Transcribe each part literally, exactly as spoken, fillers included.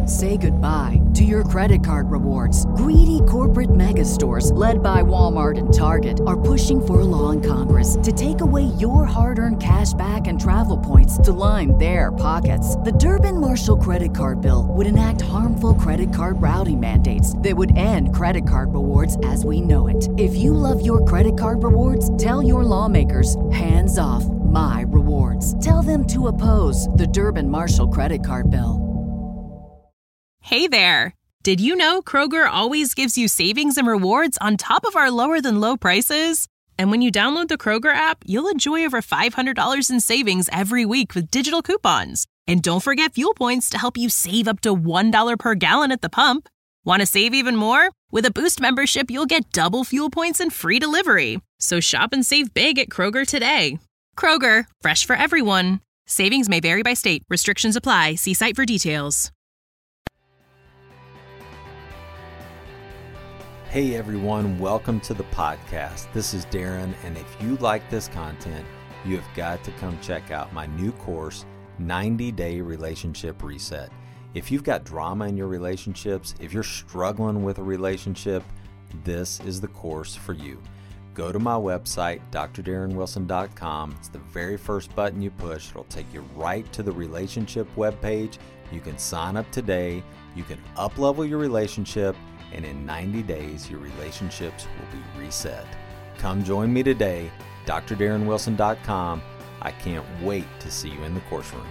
Say goodbye to your credit card rewards. Greedy corporate mega stores, led by Walmart and Target, are pushing for a law in Congress to take away your hard-earned cash back and travel points to line their pockets. The Durbin-Marshall credit card bill would enact harmful credit card routing mandates that would end credit card rewards as we know it. If you love your credit card rewards, tell your lawmakers, hands off my rewards. Tell them to oppose the Durbin-Marshall credit card bill. Hey there! Did you know Kroger always gives you savings and rewards on top of our lower-than-low prices? And when you download the Kroger app, you'll enjoy over five hundred dollars in savings every week with digital coupons. And don't forget fuel points to help you save up to one dollar per gallon at the pump. Want to save even more? With a Boost membership, you'll get double fuel points and free delivery. So shop and save big at Kroger today. Kroger, fresh for everyone. Savings may vary by state. Restrictions apply. See site for details. Hey everyone, welcome to the podcast. This is Darren, and if you like this content, you have got to come check out my new course, ninety day Relationship Reset. If you've got drama in your relationships, if you're struggling with a relationship, this is the course for you. Go to my website, d r darren wilson dot com. It's the very first button you push. It'll take you right to the relationship webpage. You can sign up today. You can up-level your relationship, and in ninety days, your relationships will be reset. Come join me today, d r darren wilson dot com. I can't wait to see you in the course room.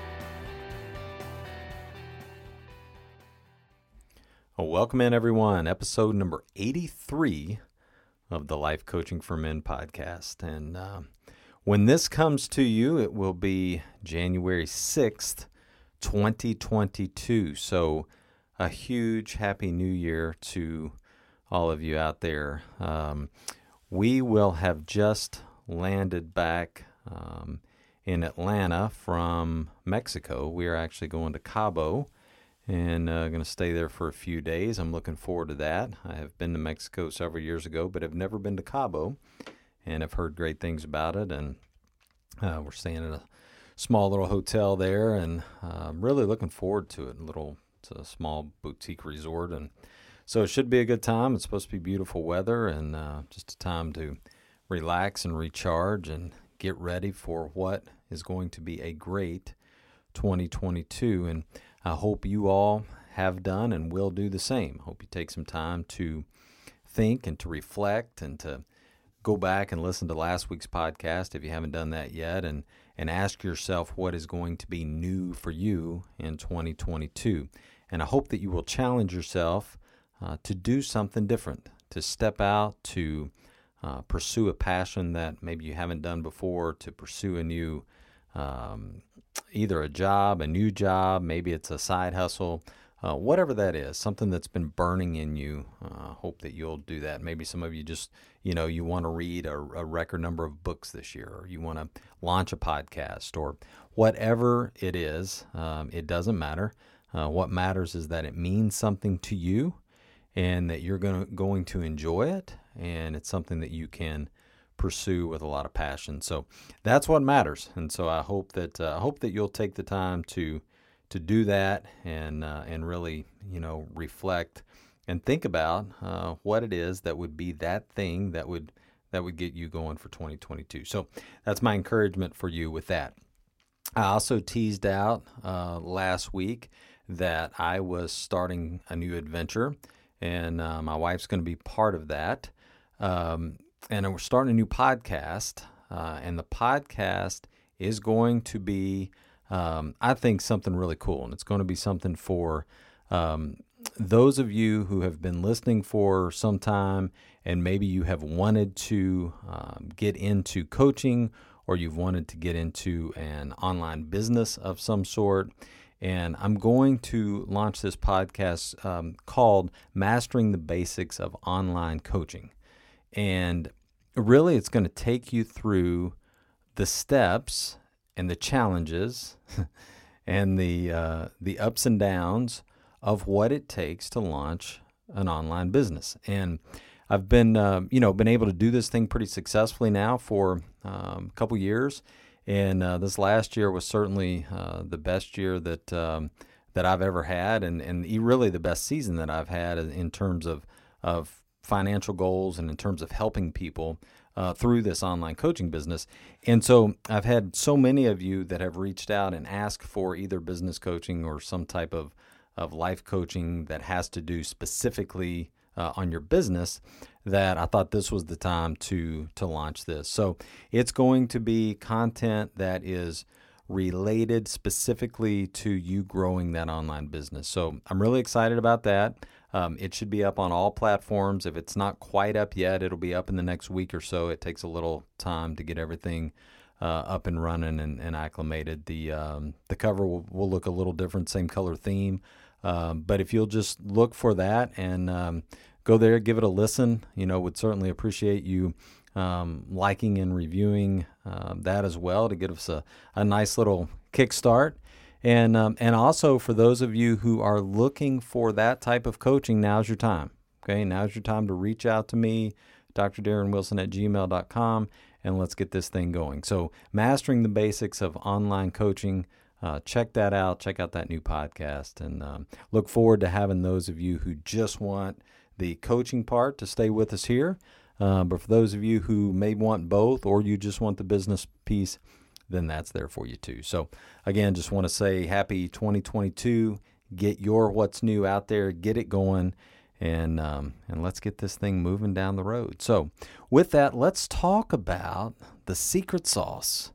Well, welcome in, everyone. Episode number eighty-three of the Life Coaching for Men podcast. And uh, when this comes to you, it will be January sixth, twenty twenty-two. So a huge Happy New Year to all of you out there. Um, we will have just landed back um, in Atlanta from Mexico. We are actually going to Cabo and uh, going to stay there for a few days. I'm looking forward to that. I have been to Mexico several years ago, but have never been to Cabo, and I've heard great things about it. And uh, we're staying at a small little hotel there, and uh, I'm really looking forward to it. A little It's a small boutique resort, and so it should be a good time. It's supposed to be beautiful weather, and uh, just a time to relax and recharge and get ready for what is going to be a great twenty twenty-two. And I hope you all have done and will do the same. Hope you take some time to think and to reflect and to go back and listen to last week's podcast if you haven't done that yet, and and ask yourself what is going to be new for you in twenty twenty-two. And I hope that you will challenge yourself uh, to do something different, to step out, to uh, pursue a passion that maybe you haven't done before, to pursue a new, um, either a job, a new job, maybe it's a side hustle, uh, whatever that is, something that's been burning in you. Uh, hope that you'll do that. Maybe some of you just, you know, you want to read a, a record number of books this year, or you want to launch a podcast, or whatever it is. Um, it doesn't matter. Uh, what matters is that it means something to you, and that you're going to, going to enjoy it, and it's something that you can pursue with a lot of passion. So that's what matters. And so I hope that uh, I hope that you'll take the time to to do that, and uh, and really, you know, reflect and think about uh, what it is that would be that thing that would that would get you going for twenty twenty-two. So that's my encouragement for you with that. I also teased out uh, last week that I was starting a new adventure, and uh, my wife's going to be part of that. Um, and we're starting a new podcast, uh, and the podcast is going to be, um, I think, something really cool. And it's going to be something for um, those of you who have been listening for some time, and maybe you have wanted to um, get into coaching, or you've wanted to get into an online business of some sort. And I'm going to launch this podcast um, called Mastering the Basics of Online Coaching. And really, it's going to take you through the steps and the challenges and the uh, the ups and downs of what it takes to launch an online business. And I've been, uh, you know, been able to do this thing pretty successfully now for um, a couple years. And uh, this last year was certainly uh, the best year that um, that I've ever had, and, and really the best season that I've had in terms of, of financial goals and in terms of helping people uh, through this online coaching business. And so I've had so many of you that have reached out and asked for either business coaching or some type of, of life coaching that has to do specifically uh, on your business, that I thought this was the time to to launch this. So it's going to be content that is related specifically to you growing that online business. So I'm really excited about that. Um, it should be up on all platforms. If it's not quite up yet, it'll be up in the next week or so. It takes a little time to get everything uh, up and running and, and acclimated. The um, the cover will, will look a little different, same color theme. Um, but if you'll just look for that and um, go there, give it a listen, you know, would certainly appreciate you Um, liking and reviewing uh, that as well to give us a, a nice little kickstart. And um, and also for those of you who are looking for that type of coaching, now's your time. Okay, now's your time to reach out to me, D R Darren Wilson at gmail dot com, and let's get this thing going. So mastering the basics of online coaching, uh, check that out. Check out that new podcast, and um, look forward to having those of you who just want the coaching part to stay with us here. Uh, but for those of you who may want both, or you just want the business piece, then that's there for you too. So again, just want to say happy twenty twenty-two. Get your what's new out there, get it going, and um, and let's get this thing moving down the road. So with that, let's talk about the secret sauce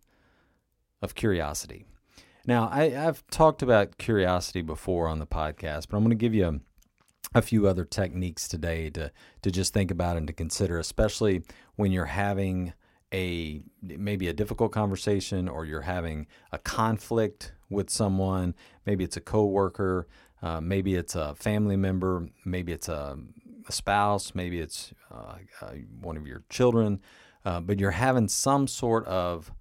of curiosity. Now, I, I've talked about curiosity before on the podcast, but I'm going to give you a a few other techniques today to to just think about and to consider, especially when you're having a maybe a difficult conversation, or you're having a conflict with someone. Maybe it's a coworker, uh, maybe it's a family member, maybe it's a, a spouse, maybe it's uh, uh, one of your children, uh, but you're having some sort of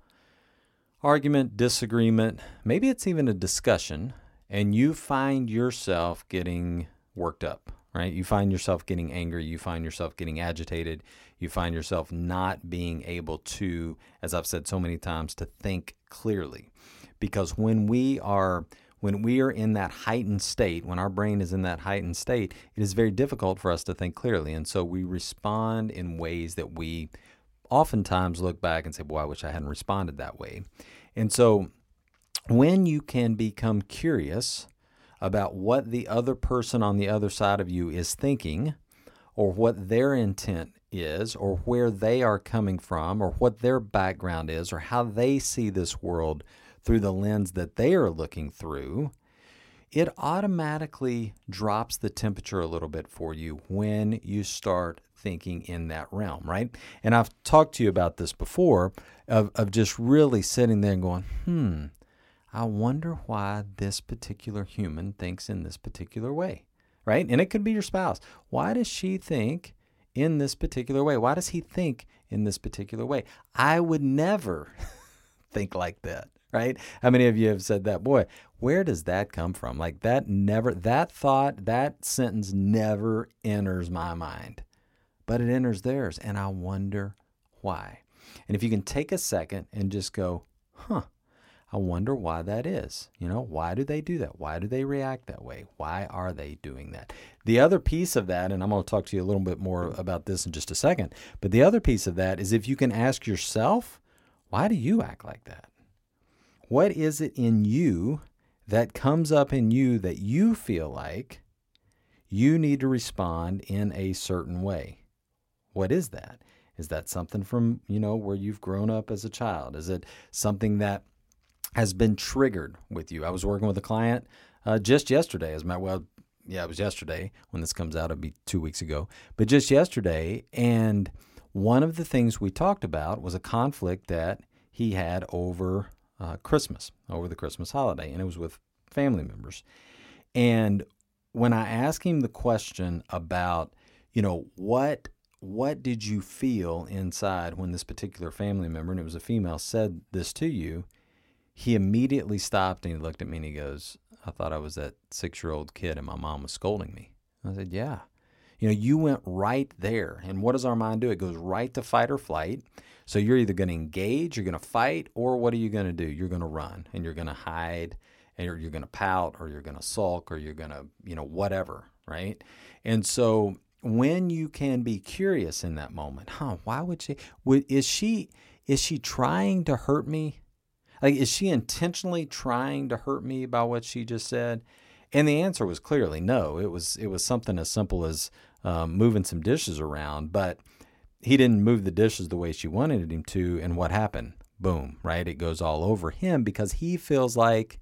argument, disagreement, maybe it's even a discussion, and you find yourself getting worked up, right? You find yourself getting angry. You find yourself getting agitated. You find yourself not being able to, as I've said so many times, to think clearly. Because when we are when we are in that heightened state, when our brain is in that heightened state, it is very difficult for us to think clearly. And so we respond in ways that we oftentimes look back and say, boy, I wish I hadn't responded that way. And so when you can become curious about what the other person on the other side of you is thinking, or what their intent is, or where they are coming from, or what their background is, or how they see this world through the lens that they are looking through, it automatically drops the temperature a little bit for you when you start thinking in that realm, right? And I've talked to you about this before, of, of just really sitting there and going, hmm, I wonder why this particular human thinks in this particular way, right? And it could be your spouse. Why does she think in this particular way? Why does he think in this particular way? I would never think like that, right? How many of you have said that? Boy, where does that come from? Like that never, that thought, that sentence never enters my mind, but it enters theirs. And I wonder why. And if you can take a second and just go, huh, I wonder why that is. You know, why do they do that? Why do they react that way? Why are they doing that? The other piece of that, and I'm going to talk to you a little bit more about this in just a second, but the other piece of that is if you can ask yourself, why do you act like that? What is it in you that comes up in you that you feel like you need to respond in a certain way? What is that? Is that something from, you know, where you've grown up as a child? Is it something that has been triggered with you? I was working with a client uh, just yesterday. As my well, yeah, it was yesterday. When this comes out, it'll be two weeks ago. But just yesterday, and one of the things we talked about was a conflict that he had over uh, Christmas, over the Christmas holiday, and it was with family members. And when I asked him the question about, you know, what what did you feel inside when this particular family member, and it was a female, said this to you, he immediately stopped and he looked at me and he goes, I thought I was that six-year-old kid and my mom was scolding me. I said, yeah. You know, you went right there. And what does our mind do? It goes right to fight or flight. So you're either going to engage, you're going to fight, or what are you going to do? You're going to run and you're going to hide and you're, you're going to pout or you're going to sulk or you're going to, you know, whatever, right? And so when you can be curious in that moment, huh, why would she, would, is she, is she trying to hurt me? Like, is she intentionally trying to hurt me by what she just said? And the answer was clearly no. It was, it was something as simple as um, moving some dishes around, but he didn't move the dishes the way she wanted him to. And what happened? Boom, right? It goes all over him because he feels like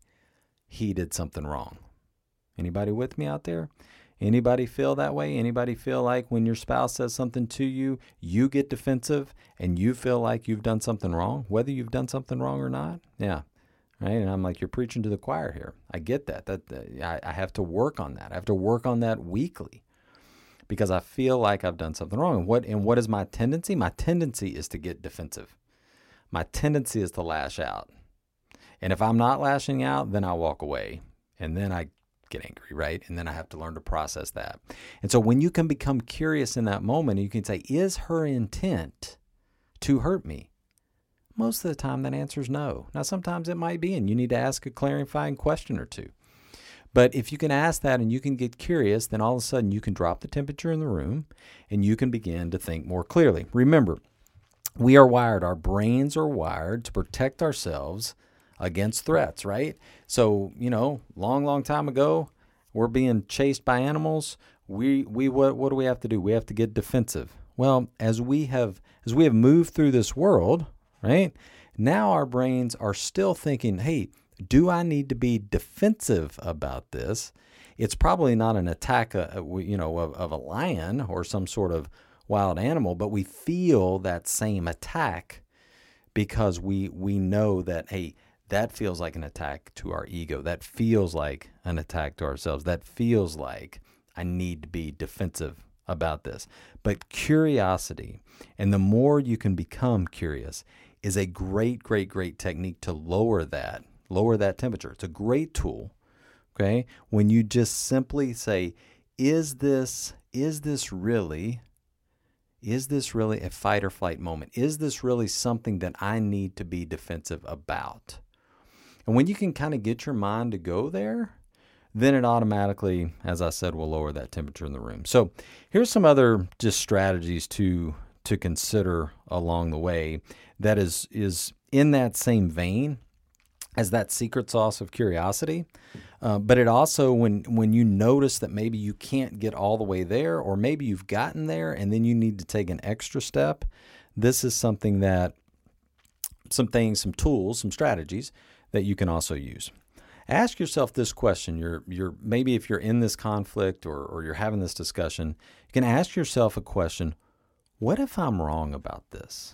he did something wrong. Anybody with me out there? Anybody feel that way? Anybody feel like when your spouse says something to you, you get defensive and you feel like you've done something wrong, whether you've done something wrong or not? Yeah. Right. And I'm like, you're preaching to the choir here. I get that. That uh, I, I have to work on that. I have to work on that weekly because I feel like I've done something wrong. And what, and what is my tendency? My tendency is to get defensive. My tendency is to lash out. And if I'm not lashing out, then I walk away and then I get angry, right? And then I have to learn to process that. And so when you can become curious in that moment, you can say, is her intent to hurt me? Most of the time that answer is no. Now, sometimes it might be, and you need to ask a clarifying question or two. But if you can ask that and you can get curious, then all of a sudden you can drop the temperature in the room and you can begin to think more clearly. Remember, we are wired, our brains are wired to protect ourselves against threats, right? So, you know, long, long time ago, we're being chased by animals. We, we, what, what do we have to do? We have to get defensive. Well, as we have, as we have moved through this world, right? Now our brains are still thinking, hey, do I need to be defensive about this? It's probably not an attack, uh, you know, of, of a lion or some sort of wild animal, but we feel that same attack because we, we know that, hey, that feels like an attack to our ego. That feels like an attack to ourselves. That feels like I need to be defensive about this. But curiosity, and the more you can become curious, is a great, great, great technique to lower that, lower that temperature. It's a great tool, okay? When you just simply say, is this, is this really, is this really a fight or flight moment? Is this really something that I need to be defensive about? And when you can kind of get your mind to go there, then it automatically, as I said, will lower that temperature in the room. So here's some other just strategies to to consider along the way that is is in that same vein as that secret sauce of curiosity. Uh, but it also, when when you notice that maybe you can't get all the way there, or maybe you've gotten there and then you need to take an extra step, this is something that, some things, some tools, some strategies that you can also use. Ask yourself this question. You're, you're maybe if you're in this conflict or, or you're having this discussion, you can ask yourself a question. What if I'm wrong about this?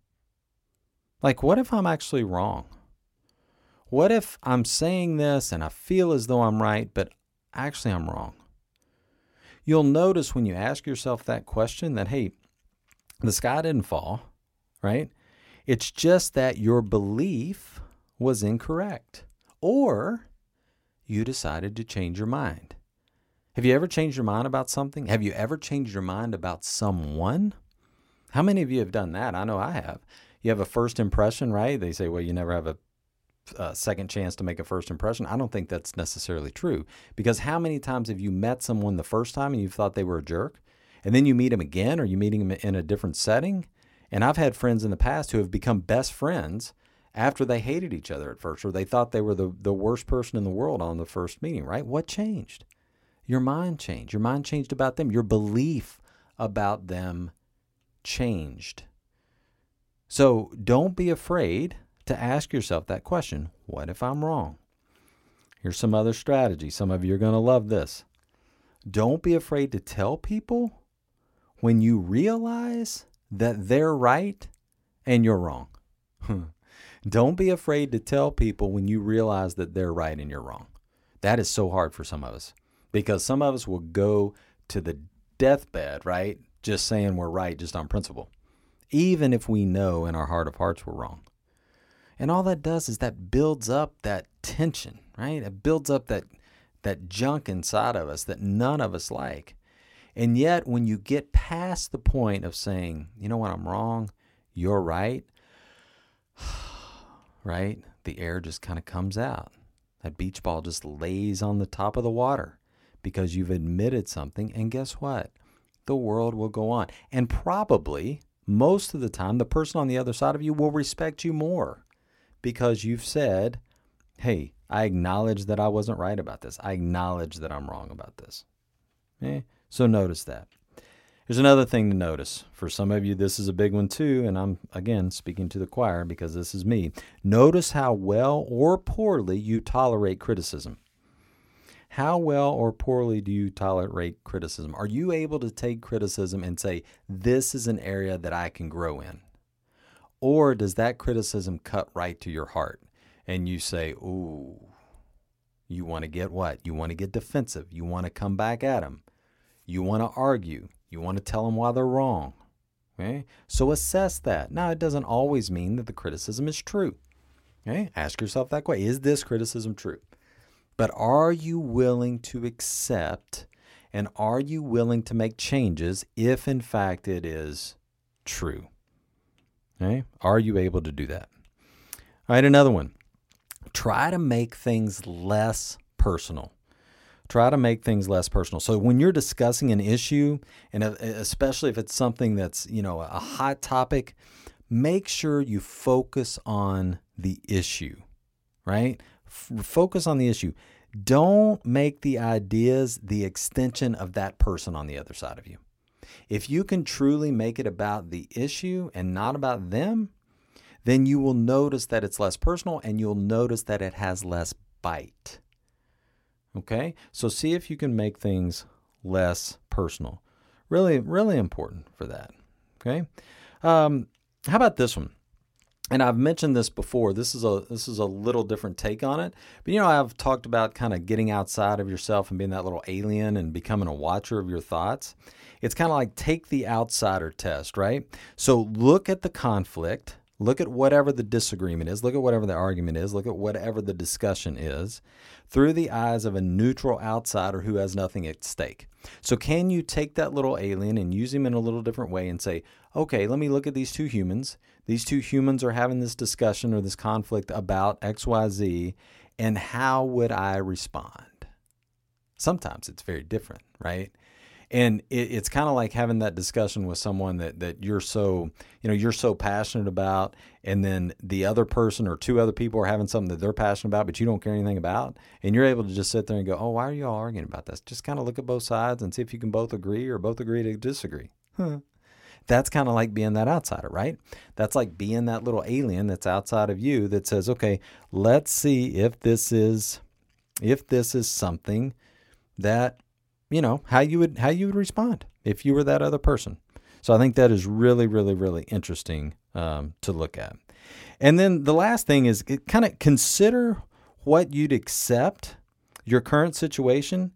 Like, what if I'm actually wrong? What if I'm saying this and I feel as though I'm right, but actually I'm wrong? You'll notice when you ask yourself that question that, hey, the sky didn't fall, right? It's just that your belief was incorrect, or you decided to change your mind. Have you ever changed your mind about something? Have you ever changed your mind about someone? How many of you have done that? I know I have. You have a first impression, right? They say, well, you never have a, a second chance to make a first impression. I don't think that's necessarily true, because how many times have you met someone the first time and you thought they were a jerk, and then you meet them again, or you meet them in a different setting? And I've had friends in the past who have become best friends after they hated each other at first, or they thought they were the, the worst person in the world on the first meeting, right? What changed? Your mind changed. Your mind changed about them. Your belief about them changed. So don't be afraid to ask yourself that question. What if I'm wrong? Here's some other strategy. Some of you are going to love this. Don't be afraid to tell people when you realize that they're right and you're wrong. Don't be afraid to tell people when you realize that they're right and you're wrong. That is so hard for some of us, because some of us will go to the deathbed, right, just saying we're right just on principle, even if we know in our heart of hearts we're wrong. And all that does is that builds up that tension, right? It builds up that that junk inside of us that none of us like. And yet when you get past the point of saying, you know what, I'm wrong, you're right, right? The air just kind of comes out. That beach ball just lays on the top of the water because you've admitted something. And guess what? The world will go on. And probably most of the time, the person on the other side of you will respect you more because you've said, hey, I acknowledge that I wasn't right about this. I acknowledge that I'm wrong about this. Okay? So notice that. Here's another thing to notice. For some of you, this is a big one too, and I'm, again, speaking to the choir because this is me. Notice how well or poorly you tolerate criticism. How well or poorly do you tolerate criticism? Are you able to take criticism and say, this is an area that I can grow in? Or does that criticism cut right to your heart and you say, ooh, you want to get what? You want to get defensive. You want to come back at them. You want to argue. You want to tell them why they're wrong. Okay? So assess that. Now, it doesn't always mean that the criticism is true. Okay? Ask yourself that question. Is this criticism true? But are you willing to accept and are you willing to make changes if, in fact, it is true? Okay? Are you able to do that? All right, another one. Try to make things less personal. Try to make things less personal. So when you're discussing an issue, and especially if it's something that's, you know, a hot topic, make sure you focus on the issue, right? F- focus on the issue. Don't make the ideas the extension of that person on the other side of you. If you can truly make it about the issue and not about them, then you will notice that it's less personal and you'll notice that it has less bite. Okay? So see if you can make things less personal. Really, really important for that. Okay? Um, how about this one? And I've mentioned this before. This is a this is a little different take on it. But you know, I've talked about kind of getting outside of yourself and being that little alien and becoming a watcher of your thoughts. It's kind of like take the outsider test, right? So look at the conflict. Look at whatever the disagreement is. Look at whatever the argument is. Look at whatever the discussion is through the eyes of a neutral outsider who has nothing at stake. So can you take that little alien and use him in a little different way and say, okay, let me look at these two humans. These two humans are having this discussion or this conflict about X Y Z, and how would I respond? Sometimes it's very different, right? And it, it's kind of like having that discussion with someone that, that you're so, you know, you're so passionate about, and then the other person or two other people are having something that they're passionate about, but you don't care anything about. And you're able to just sit there and go, oh, why are you all arguing about this? Just kind of look at both sides and see if you can both agree or both agree to disagree. Huh. That's kind of like being that outsider, right? That's like being that little alien that's outside of you that says, okay, let's see if this is, if this is something that, you know, how you would how you would respond if you were that other person. So I think that is really, really, really interesting um, to look at. And then the last thing is kind of consider what you'd accept, your current situation,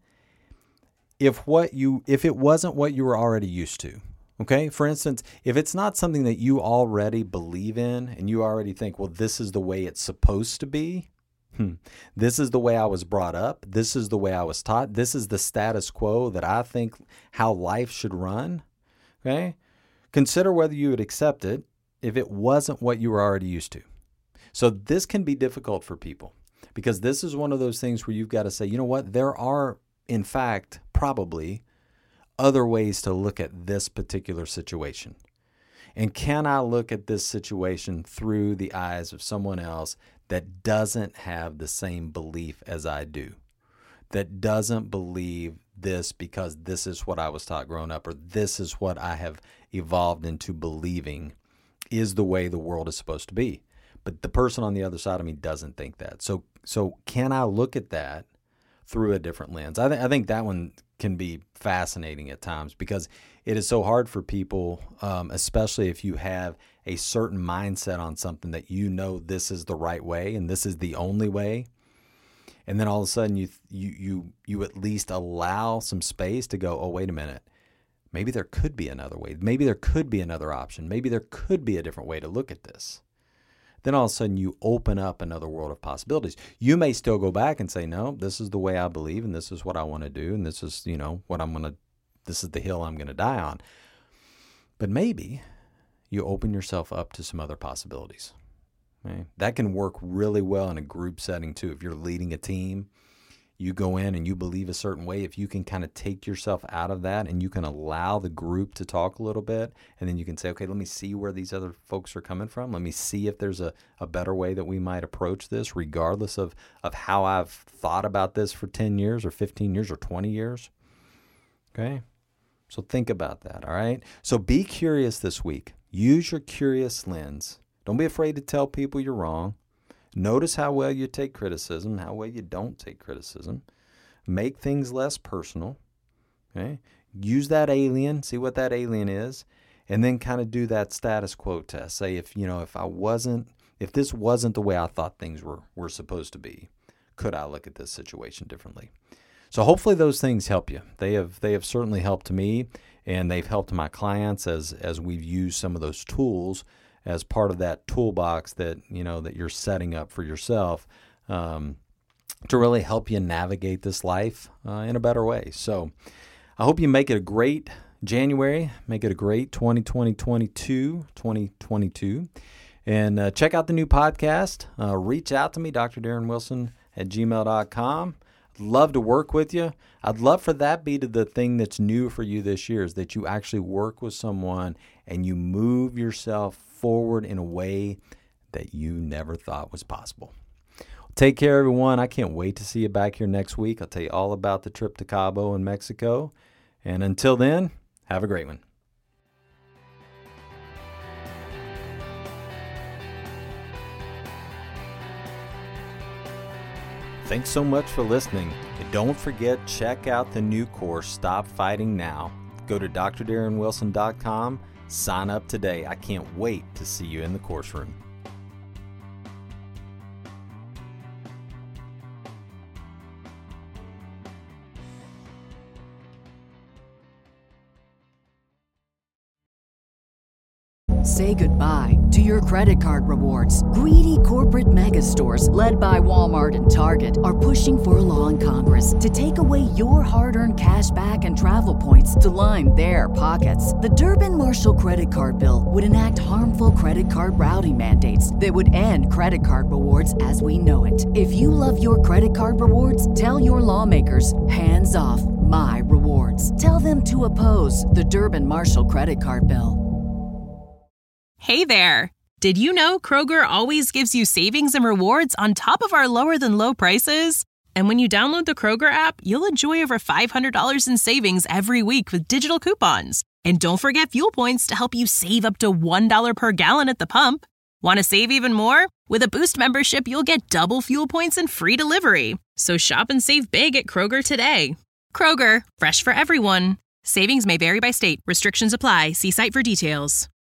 if what you if it wasn't what you were already used to. Okay, for instance, if it's not something that you already believe in and you already think, well, this is the way it's supposed to be. Hmm. This is the way I was brought up. This is the way I was taught. This is the status quo that I think how life should run. Okay? Consider whether you would accept it if it wasn't what you were already used to. So this can be difficult for people because this is one of those things where you've got to say, you know what? There are, in fact, probably other ways to look at this particular situation. And can I look at this situation through the eyes of someone else that doesn't have the same belief as I do, that doesn't believe this because this is what I was taught growing up, or this is what I have evolved into believing is the way the world is supposed to be. But the person on the other side of me doesn't think that. So so can I look at that through a different lens? I, th- I think that one can be fascinating at times because it is so hard for people, um, especially if you have a certain mindset on something that you know this is the right way and this is the only way. And then all of a sudden you you you you at least allow some space to go, oh, wait a minute. Maybe there could be another way. Maybe there could be another option. Maybe there could be a different way to look at this. Then all of a sudden you open up another world of possibilities. You may still go back and say, no, this is the way I believe and this is what I want to do and this is, you know, what I'm going to, this is the hill I'm going to die on. But maybe you open yourself up to some other possibilities. Okay? That can work really well in a group setting too. If you're leading a team, you go in and you believe a certain way. If you can kind of take yourself out of that and you can allow the group to talk a little bit, and then you can say, okay, let me see where these other folks are coming from. Let me see if there's a, a better way that we might approach this, regardless of, of how I've thought about this for ten years or fifteen years or twenty years. Okay? So think about that, all right? So be curious this week. Use your curious lens. Don't be afraid to tell people you're wrong. Notice how well you take criticism, how well you don't take criticism. Make things less personal. Okay? Use that alien, see what that alien is, and then kind of do that status quo test. Say if, you know, if I wasn't, if this wasn't the way I thought things were, were supposed to be, could I look at this situation differently? So hopefully those things help you. They have they have certainly helped me, and they've helped my clients as as we've used some of those tools as part of that toolbox that, you know, that you're setting up for yourself um, to really help you navigate this life uh, in a better way. So I hope you make it a great January, make it a great twenty twenty, twenty-two, twenty twenty-two. And uh, check out the new podcast. Uh, reach out to me, D R Darren Wilson at gmail dot com. I'd love to work with you. I'd love for that be to the thing that's new for you this year, is that you actually work with someone and you move yourself forward in a way that you never thought was possible. Take care, everyone. I can't wait to see you back here next week. I'll tell you all about the trip to Cabo in Mexico. And until then, have a great one. Thanks so much for listening. And don't forget, check out the new course, Stop Fighting Now. Go to D R Darren Wilson dot com. Sign up today. I can't wait to see you in the course room. Say goodbye to your credit card rewards. Greedy corporate mega stores, led by Walmart and Target, are pushing for a law in Congress to take away your hard-earned cash back and travel points to line their pockets. The Durbin-Marshall credit card bill would enact harmful credit card routing mandates that would end credit card rewards as we know it. If you love your credit card rewards, tell your lawmakers, hands off my rewards. Tell them to oppose the Durbin-Marshall credit card bill. Hey there! Did you know Kroger always gives you savings and rewards on top of our lower-than-low prices? And when you download the Kroger app, you'll enjoy over five hundred dollars in savings every week with digital coupons. And don't forget fuel points to help you save up to one dollar per gallon at the pump. Want to save even more? With a Boost membership, you'll get double fuel points and free delivery. So shop and save big at Kroger today. Kroger, fresh for everyone. Savings may vary by state. Restrictions apply. See site for details.